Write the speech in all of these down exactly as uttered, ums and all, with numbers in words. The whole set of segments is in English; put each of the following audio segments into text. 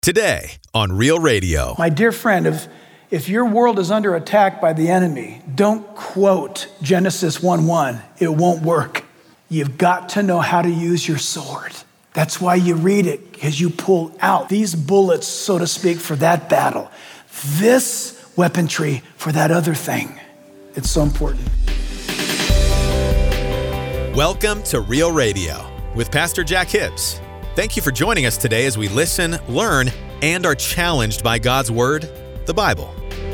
Today on Real Radio. My dear friend, if, if your world is under attack by the enemy, don't quote Genesis one one. It won't work. You've got to know how to use your sword. That's why you read it, because you pull out these bullets, so to speak, for that battle. This weaponry for that other thing. It's so important. Welcome to Real Radio with Pastor Jack Hibbs. Thank you for joining us today as we listen, learn, and are challenged by God's Word, the Bible.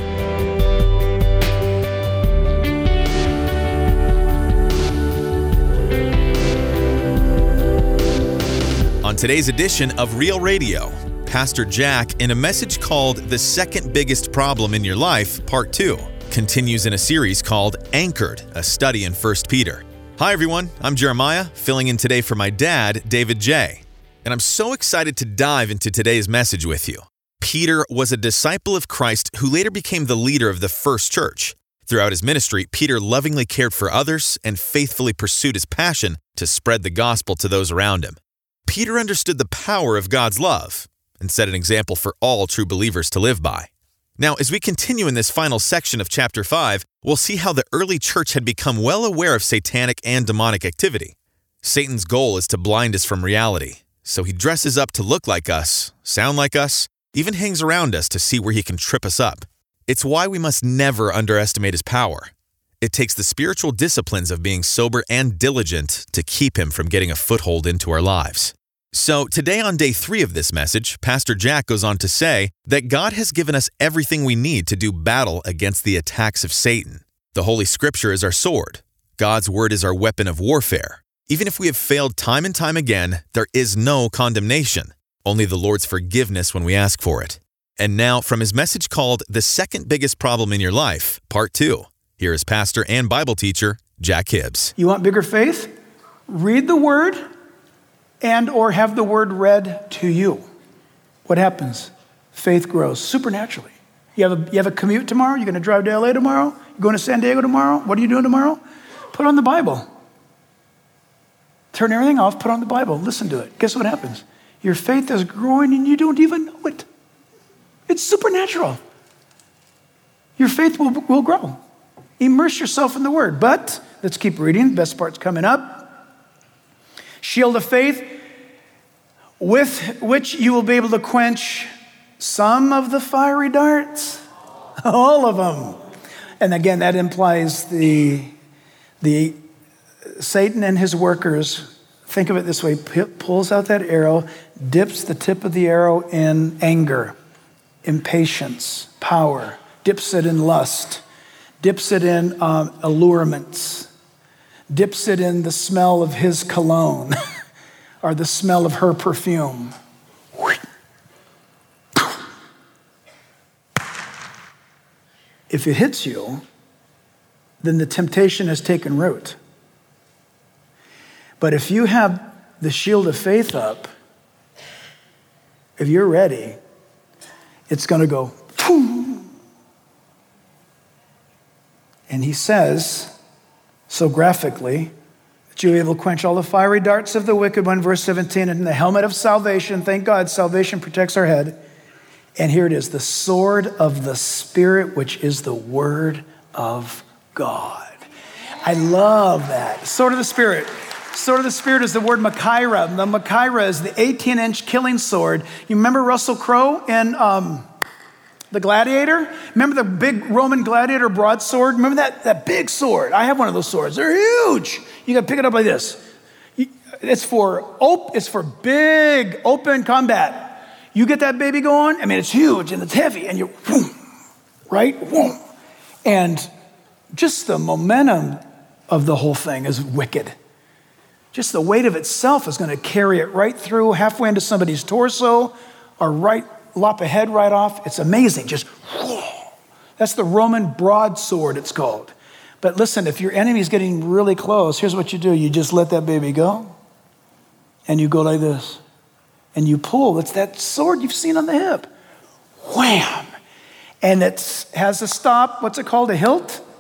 On today's edition of Real Radio, Pastor Jack, in a message called The Second Biggest Problem in Your Life, Part two, continues in a series called Anchored, a study in First Peter. Hi everyone, I'm Jeremiah, filling in today for my dad, David J. And I'm so excited to dive into today's message with you. Peter was a disciple of Christ who later became the leader of the first church. Throughout his ministry, Peter lovingly cared for others and faithfully pursued his passion to spread the gospel to those around him. Peter understood the power of God's love and set an example for all true believers to live by. Now, as we continue in this final section of chapter five, we'll see how the early church had become well aware of satanic and demonic activity. Satan's goal is to blind us from reality. So he dresses up to look like us, sound like us, even hangs around us to see where he can trip us up. It's why we must never underestimate his power. It takes the spiritual disciplines of being sober and diligent to keep him from getting a foothold into our lives. So today on day three of this message, Pastor Jack goes on to say that God has given us everything we need to do battle against the attacks of Satan. The Holy Scripture is our sword. God's Word is our weapon of warfare. Even if we have failed time and time again, there is no condemnation, only the Lord's forgiveness when we ask for it. And now, from his message called The Second Biggest Problem in Your Life, Part two, here is pastor and Bible teacher, Jack Hibbs. You want bigger faith? Read the Word and or have the Word read to you. What happens? Faith grows supernaturally. You have a, you have a commute tomorrow? You're going to drive to L A tomorrow? You're going to San Diego tomorrow? What are you doing tomorrow? Put on the Bible. Turn everything off, put on the Bible, listen to it. Guess what happens? Your faith is growing and you don't even know it. It's supernatural. Your faith will, will grow. Immerse yourself in the Word. But let's keep reading. The best part's coming up. Shield of faith, with which you will be able to quench some of the fiery darts. All of them. And again, that implies the the Satan and his workers, think of it this way, p- pulls out that arrow, dips the tip of the arrow in anger, impatience, power, dips it in lust, dips it in um, allurements, dips it in the smell of his cologne or the smell of her perfume. If it hits you, then the temptation has taken root. But if you have the shield of faith up, if you're ready, it's going to go, boom. And he says, so graphically, that you're able to quench all the fiery darts of the wicked one, verse seventeen, and the helmet of salvation. Thank God, salvation protects our head. And here it is, the sword of the Spirit, which is the Word of God. I love that. Sword of the Spirit. Sword of the Spirit is the word Machaira. The Machaira is the eighteen-inch killing sword. You remember Russell Crowe in um, The Gladiator? Remember the big Roman gladiator broadsword? Remember that, that big sword? I have one of those swords. They're huge. You got to pick it up like this. It's for op- It's for big open combat. You get that baby going, I mean, it's huge and it's heavy, and you're, whoom, right? Whoom. And just the momentum of the whole thing is wicked. Just the weight of itself is going to carry it right through, halfway into somebody's torso, or right, lop a head right off. It's amazing. Just, whoa. That's the Roman broadsword, it's called. But listen, if your enemy's getting really close, here's what you do. You just let that baby go, and you go like this, and you pull. It's that sword you've seen on the hip. Wham! And it has a stop. What's it called? A hilt?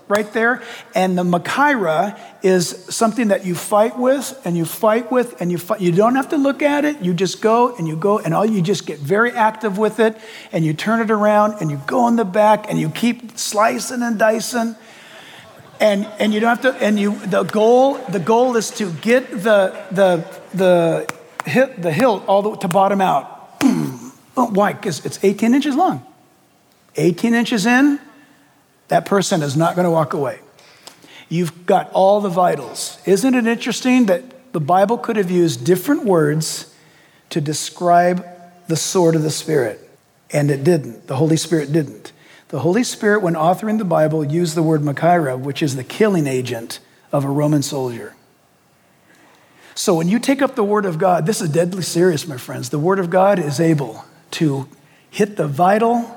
right there. And the Machaira is something that you fight with and you fight with and you fight. You don't have to look at it. You just go and you go and all you just get very active with it and you turn it around and you go in the back and you keep slicing and dicing. And and you don't have to, and you the goal, the goal is to get the the the hit the hilt all the to bottom out. Oh, why? Because it's eighteen inches long. eighteen inches in. That person is not going to walk away. You've got all the vitals. Isn't it interesting that the Bible could have used different words to describe the sword of the Spirit, and it didn't. The Holy Spirit didn't. The Holy Spirit, when authoring the Bible, used the word Machaira, which is the killing agent of a Roman soldier. So when you take up the Word of God, this is deadly serious, my friends. The Word of God is able to hit the vital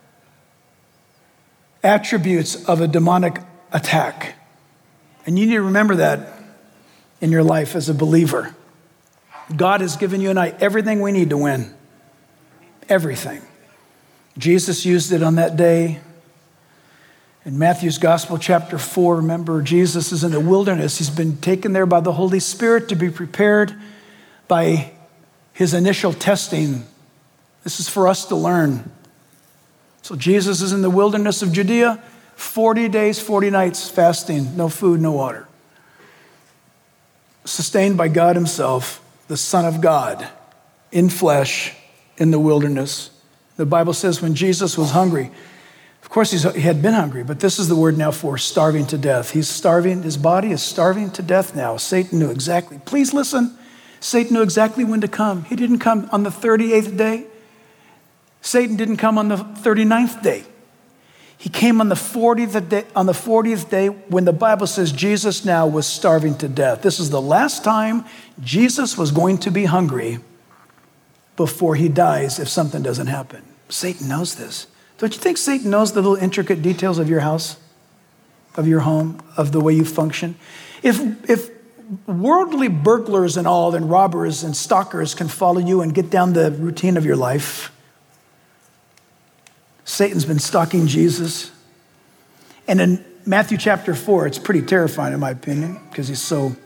attributes of a demonic attack. And you need to remember that in your life as a believer. God has given you and I everything we need to win. Everything. Jesus used it on that day. In Matthew's Gospel, chapter four, remember, Jesus is in the wilderness. He's been taken there by the Holy Spirit to be prepared by his initial testing. This is for us to learn. So Jesus is in the wilderness of Judea, forty days, forty nights fasting, no food, no water. Sustained by God himself, the Son of God, in flesh, in the wilderness. The Bible says when Jesus was hungry, of course he's, he had been hungry, but this is the word now for starving to death. He's starving, his body is starving to death now. Satan knew exactly, please listen, Satan knew exactly when to come. He didn't come on the thirty-eighth day. Satan didn't come on the thirty-ninth day. He came on the fortieth day, on the fortieth day when the Bible says Jesus now was starving to death. This is the last time Jesus was going to be hungry before he dies if something doesn't happen. Satan knows this. Don't you think Satan knows the little intricate details of your house, of your home, of the way you function? If, if worldly burglars and all and robbers and stalkers can follow you and get down the routine of your life, Satan's been stalking Jesus. And in Matthew chapter four, it's pretty terrifying in my opinion because he's so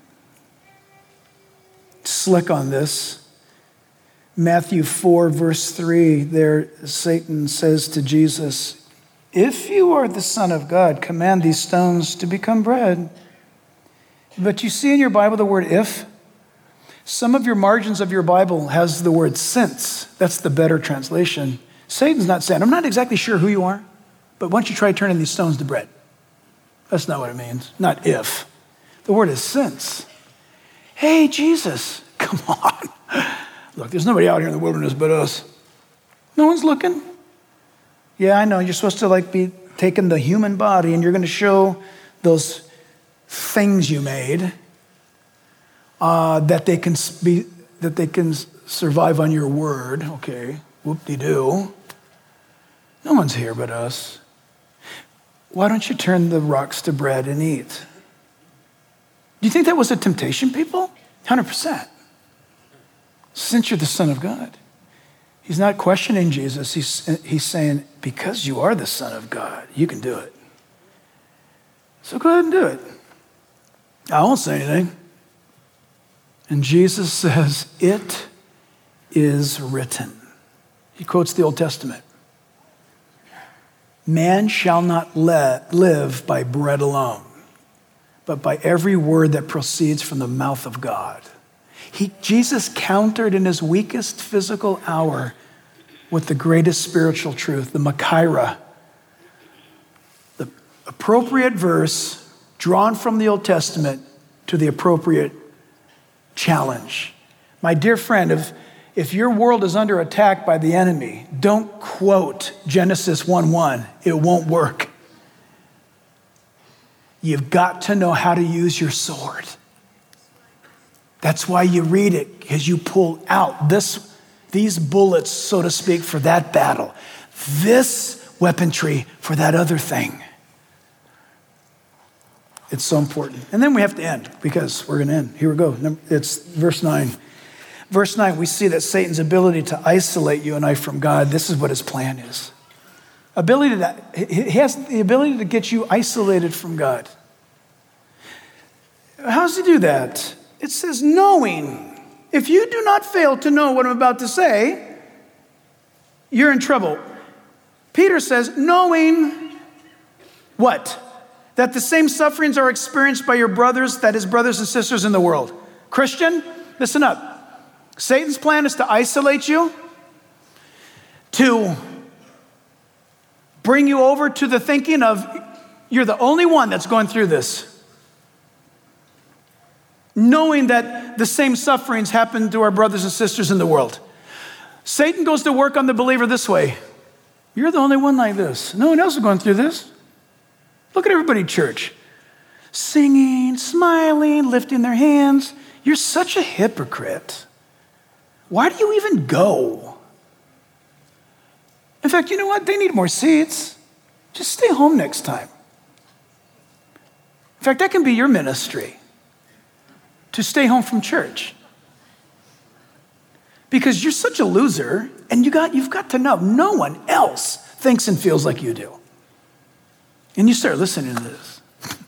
slick on this. Matthew four, verse three, there Satan says to Jesus, if you are the Son of God, command these stones to become bread. But you see in your Bible the word if. Some of your margins of your Bible has the word since. That's the better translation. Satan's not saying, I'm not exactly sure who you are, but why don't you try turning these stones to bread? That's not what it means, not if. The word is since. Hey, Jesus, come on. Look, there's nobody out here in the wilderness but us. No one's looking. Yeah, I know, you're supposed to like be taking the human body and you're going to show those things you made uh, that they can be, that they can survive on your word. Okay, whoop-de-doo. No one's here but us. Why don't you turn the rocks to bread and eat? Do you think that was a temptation, people? one hundred percent. Since you're the Son of God. He's not questioning Jesus. He's, he's saying, because you are the Son of God, you can do it. So go ahead and do it. I won't say anything. And Jesus says, it is written. He quotes the Old Testament. Man shall not let, live by bread alone, but by every word that proceeds from the mouth of God. He, Jesus countered in his weakest physical hour with the greatest spiritual truth, the Machaira, the appropriate verse drawn from the Old Testament to the appropriate challenge. My dear friend, if, if your world is under attack by the enemy, don't quote Genesis one one. It won't work. You've got to know how to use your sword. That's why you read it, because you pull out this, these bullets, so to speak, for that battle. This weaponry for that other thing. It's so important. And then we have to end, because we're going to end. Here we go. It's verse nine. Verse nine, we see that Satan's ability to isolate you and I from God, this is what his plan is. ability to, he has the ability to get you isolated from God. How does he do that? It says knowing. If you do not fail to know what I'm about to say, you're in trouble. Peter says, knowing what? That the same sufferings are experienced by your brothers, that is brothers and sisters in the world. Christian, listen up. Satan's plan is to isolate you, to bring you over to the thinking of you're the only one that's going through this. Knowing that the same sufferings happen to our brothers and sisters in the world. Satan goes to work on the believer this way. You're the only one like this. No one else is going through this. Look at everybody in church. Singing, smiling, lifting their hands. You're such a hypocrite. Why do you even go? In fact, you know what? They need more seats. Just stay home next time. In fact, that can be your ministry. To stay home from church. Because you're such a loser, and you got, you've got to know no one else thinks and feels like you do. And you start listening to this.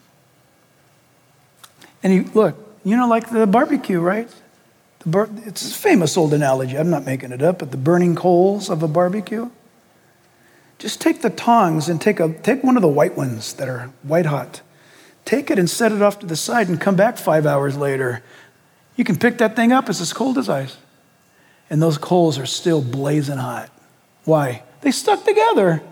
And you look, you know, like the barbecue, right? The bur- it's a famous old analogy. I'm not making it up, but the burning coals of a barbecue. Just take the tongs and take a take one of the white ones that are white hot. Take it and set it off to the side and come back five hours later. You can pick that thing up. It's as cold as ice. And those coals are still blazing hot. Why? They stuck together.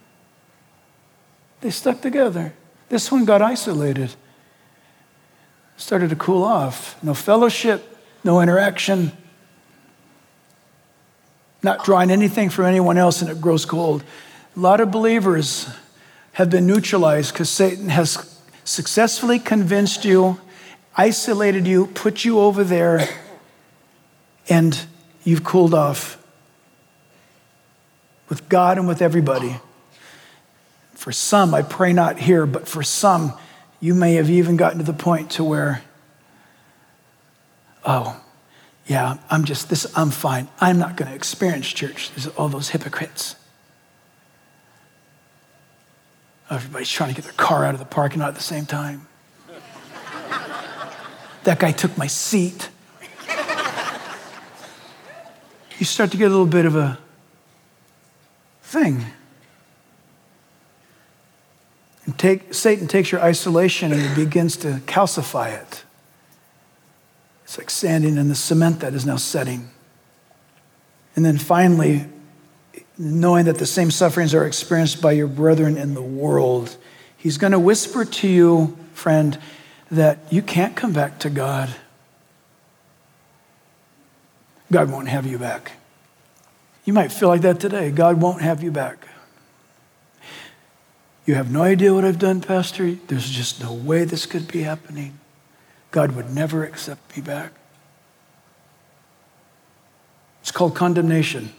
They stuck together. This one got isolated. Started to cool off. No fellowship, no interaction. Not drawing anything from anyone else, and it grows cold. A lot of believers have been neutralized because Satan has successfully convinced you, isolated you, put you over there, and you've cooled off with God and with everybody. For some, I pray not here, but for some, you may have even gotten to the point to where, oh, yeah, I'm just this, I'm fine. I'm not going to experience church. There's all those hypocrites. Everybody's trying to get their car out of the parking lot at the same time. That guy took my seat. You start to get a little bit of a thing. And take, Satan takes your isolation and he begins to calcify it. It's like sanding in the cement that is now setting. And then finally, knowing that the same sufferings are experienced by your brethren in the world, he's going to whisper to you, friend, that you can't come back to God. God won't have you back. You might feel like that today. God won't have you back. You have no idea what I've done, Pastor. There's just no way this could be happening. God would never accept me back. It's called condemnation.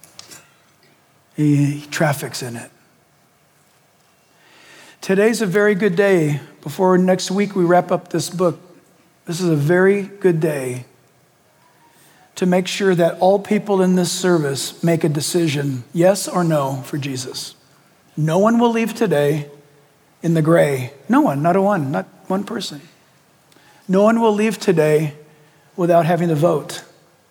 He, he traffics in it. Today's a very good day. Before next week we wrap up this book, this is a very good day to make sure that all people in this service make a decision, yes or no, for Jesus. No one will leave today in the gray. No one, not a one, not one person. No one will leave today without having to vote.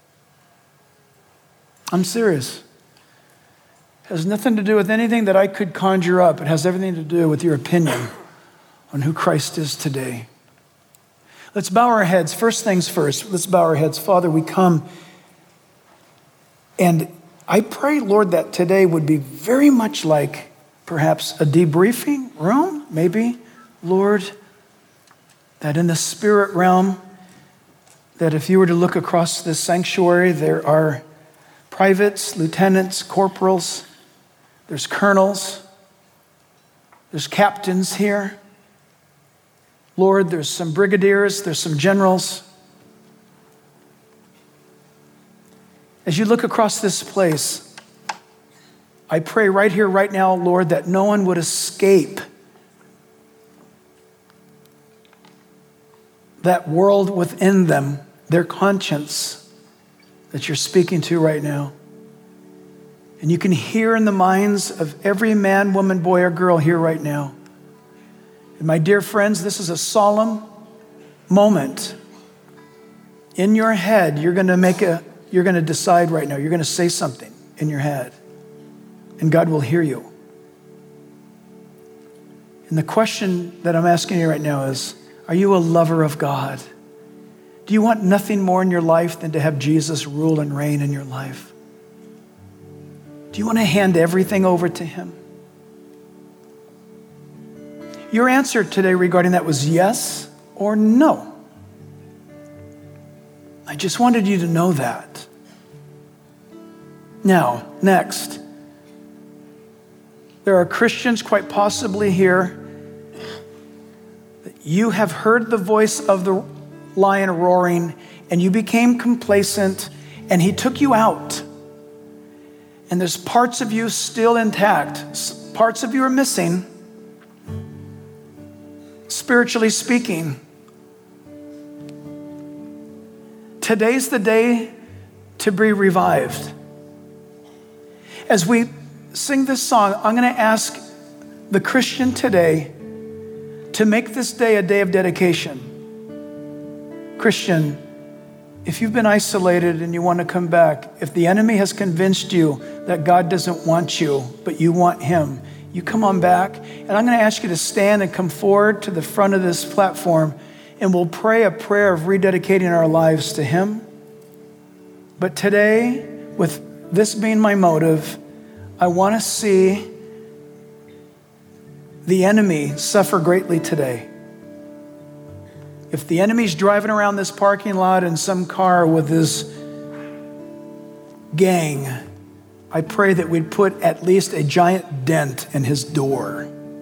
I'm serious. It has nothing to do with anything that I could conjure up. It has everything to do with your opinion on who Christ is today. Let's bow our heads. First things first, let's bow our heads. Father, we come, and I pray, Lord, that today would be very much like perhaps a debriefing room, maybe, Lord, that in the spirit realm, that if you were to look across this sanctuary, there are privates, lieutenants, corporals, there's colonels, there's captains here. Lord, there's some brigadiers, there's some generals. As you look across this place, I pray right here, right now, Lord, that no one would escape that world within them, their conscience that you're speaking to right now. And you can hear in the minds of every man, woman, boy, or girl here right now. And my dear friends, this is a solemn moment. In your head, you're going to make a, you're going to decide right now. You're going to say something in your head. And God will hear you. And the question that I'm asking you right now is, are you a lover of God? Do you want nothing more in your life than to have Jesus rule and reign in your life? Do you want to hand everything over to him? Your answer today regarding that was yes or no. I just wanted you to know that. Now, next. There are Christians quite possibly here that you have heard the voice of the lion roaring and you became complacent and he took you out. And there's parts of you still intact. Parts of you are missing. Spiritually speaking, today's the day to be revived. As we sing this song, I'm going to ask the Christian today to make this day a day of dedication. Christian, if you've been isolated and you want to come back, if the enemy has convinced you that God doesn't want you, but you want him, you come on back. And I'm going to ask you to stand and come forward to the front of this platform, and we'll pray a prayer of rededicating our lives to him. But today, with this being my motive, I want to see the enemy suffer greatly today. If the enemy's driving around this parking lot in some car with his gang, I pray that we'd put at least a giant dent in his door.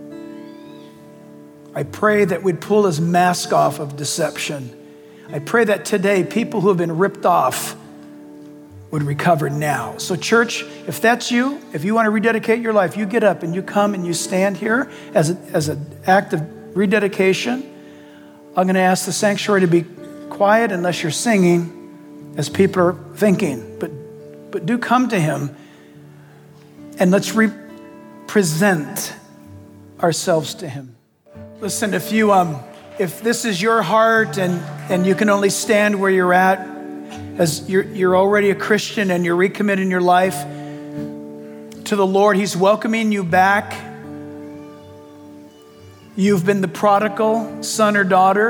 I pray that we'd pull his mask off of deception. I pray that today people who have been ripped off would recover now. So church, if that's you, if you want to rededicate your life, you get up and you come and you stand here as, a, as an act of rededication. I'm going to ask the sanctuary to be quiet unless you're singing as people are thinking. But, but do come to him and let's represent ourselves to him. Listen, if you um, if this is your heart and, and you can only stand where you're at, as you're, you're already a Christian and you're recommitting your life to the Lord, he's welcoming you back. You've been the prodigal son or daughter,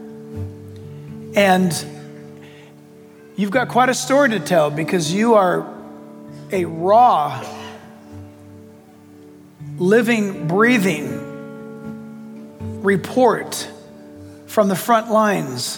and you've got quite a story to tell because you are a raw, living, breathing report from the front lines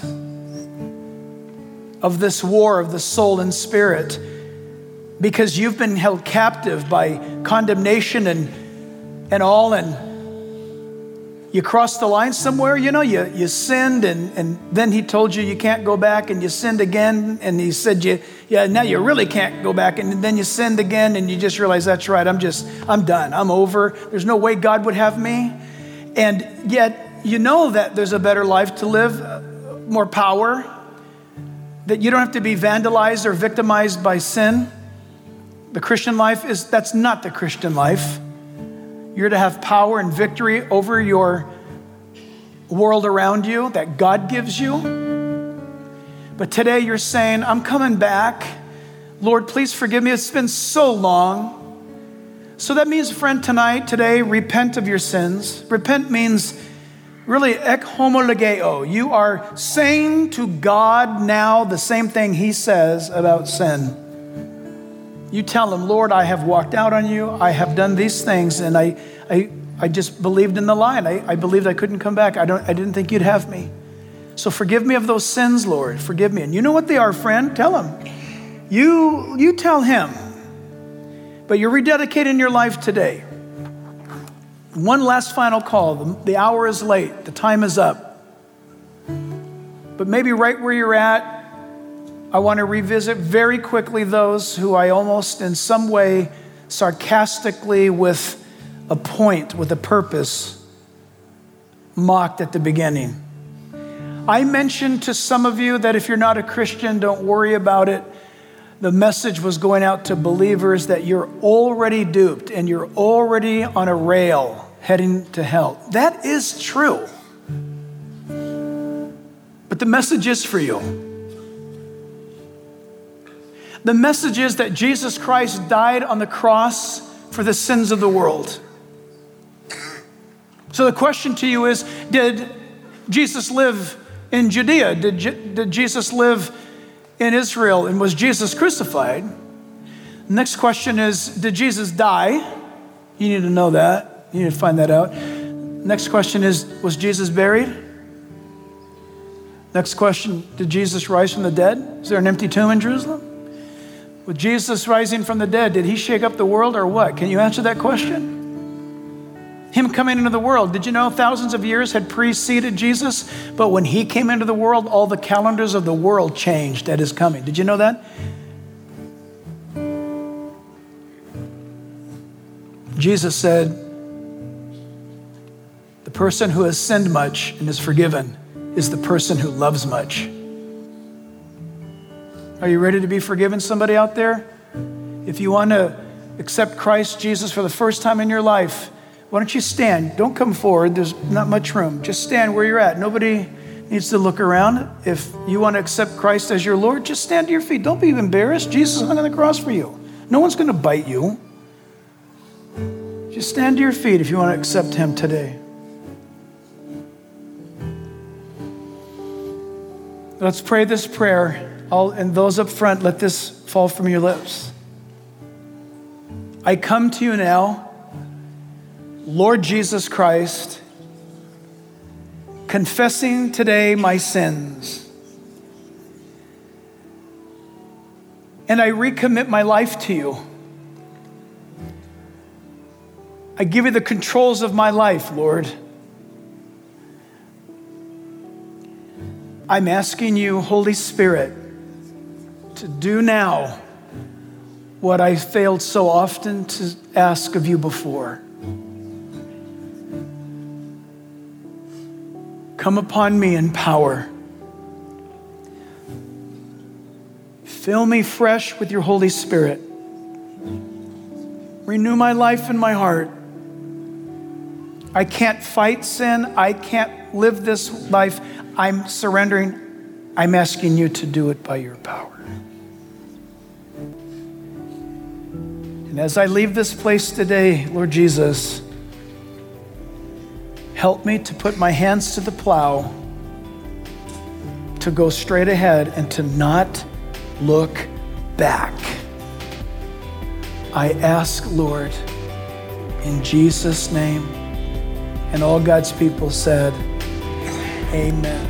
of this war of the soul and spirit, because you've been held captive by condemnation and, and all, and you crossed the line somewhere, you know, you, you sinned, and, and then he told you you can't go back, and you sinned again, and he said, you, yeah, now you really can't go back, and then you sinned again, and you just realize, that's right, I'm just, I'm done, I'm over, there's no way God would have me. And yet, you know that there's a better life to live, more power, that you don't have to be vandalized or victimized by sin. The Christian life is, that's not the Christian life. You're to have power and victory over your world around you that God gives you. But today you're saying, I'm coming back. Lord, please forgive me. It's been so long. So that means, friend, tonight, today, repent of your sins. Repent means really ek homologeo. You are saying to God now the same thing he says about sin. You tell him, Lord, I have walked out on you. I have done these things, and I I, I just believed in the lie. I, I believed I couldn't come back. I don't. I didn't think you'd have me. So forgive me of those sins, Lord. Forgive me. And you know what they are, friend? Tell him. You, you tell him. But you're rededicating your life today. One last final call. The, the hour is late. The time is up. But maybe right where you're at, I want to revisit very quickly those who I almost in some way sarcastically with a point, with a purpose, mocked at the beginning. I mentioned to some of you that if you're not a Christian, don't worry about it. The message was going out to believers that you're already duped and you're already on a rail heading to hell. That is true. But the message is for you. The message is that Jesus Christ died on the cross for the sins of the world. So the question to you is, did Jesus live in Judea? Did, Je- did Jesus live in Israel? And was Jesus crucified? The next question is, did Jesus die? You need to know that. You need to find that out. Next question is, was Jesus buried? Next question, did Jesus rise from the dead? Is there an empty tomb in Jerusalem? With Jesus rising from the dead, did he shake up the world or what? Can you answer that question? Him coming into the world, did you know thousands of years had preceded Jesus? But when he came into the world, all the calendars of the world changed at his coming. Did you know that? Jesus said, the person who has sinned much and is forgiven is the person who loves much. Are you ready to be forgiven, somebody out there? If you want to accept Christ Jesus for the first time in your life, why don't you stand? Don't come forward. There's not much room. Just stand where you're at. Nobody needs to look around. If you want to accept Christ as your Lord, just stand to your feet. Don't be embarrassed. Jesus hung on the cross for you. No one's going to bite you. Just stand to your feet if you want to accept him today. Let's pray this prayer. All, and those up front, let this fall from your lips. I come to you now, Lord Jesus Christ, confessing today my sins. And I recommit my life to you. I give you the controls of my life, Lord. I'm asking you, Holy Spirit, to do now what I failed so often to ask of you before. Come upon me in power. Fill me fresh with your Holy Spirit. Renew my life and my heart. I can't fight sin. I can't live this life. I'm surrendering. I'm asking you to do it by your power. And as I leave this place today, Lord Jesus, help me to put my hands to the plow, to go straight ahead and to not look back. I ask, Lord, in Jesus' name. And all God's people said, amen.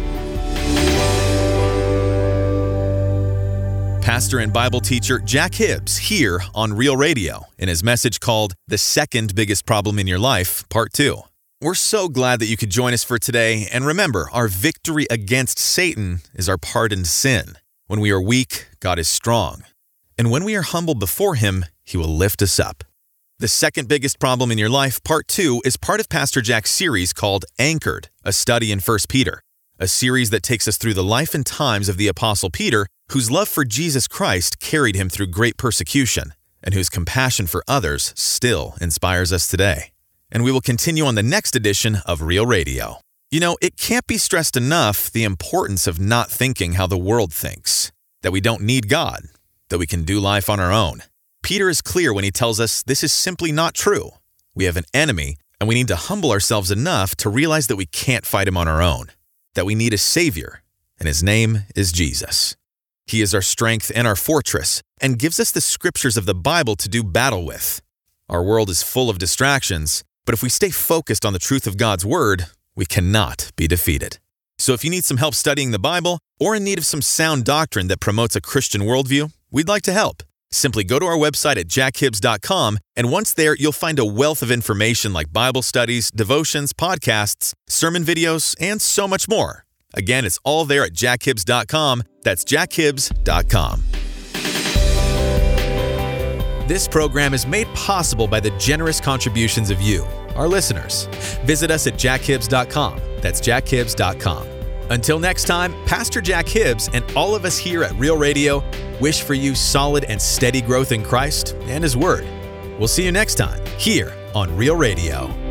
Pastor and Bible teacher Jack Hibbs here on Real Radio in his message called The Second Biggest Problem in Your Life, Part two. We're so glad that you could join us for today. And remember, our victory against Satan is our pardoned sin. When we are weak, God is strong. And when we are humble before him, he will lift us up. The Second Biggest Problem in Your Life, Part two, is part of Pastor Jack's series called Anchored, a study in First Peter, a series that takes us through the life and times of the Apostle Peter, whose love for Jesus Christ carried him through great persecution, and whose compassion for others still inspires us today. And we will continue on the next edition of Real Radio. You know, it can't be stressed enough the importance of not thinking how the world thinks, that we don't need God, that we can do life on our own. Peter is clear when he tells us this is simply not true. We have an enemy, and we need to humble ourselves enough to realize that we can't fight him on our own, that we need a Savior, and his name is Jesus. He is our strength and our fortress, and gives us the scriptures of the Bible to do battle with. Our world is full of distractions, but if we stay focused on the truth of God's Word, we cannot be defeated. So if you need some help studying the Bible, or in need of some sound doctrine that promotes a Christian worldview, we'd like to help. Simply go to our website at jack hibbs dot com, and once there, you'll find a wealth of information like Bible studies, devotions, podcasts, sermon videos, and so much more. Again, it's all there at jack hibbs dot com. That's jack hibbs dot com. This program is made possible by the generous contributions of you, our listeners. Visit us at jack hibbs dot com. That's jack hibbs dot com. Until next time, Pastor Jack Hibbs and all of us here at Real Radio wish for you solid and steady growth in Christ and His Word. We'll see you next time here on Real Radio.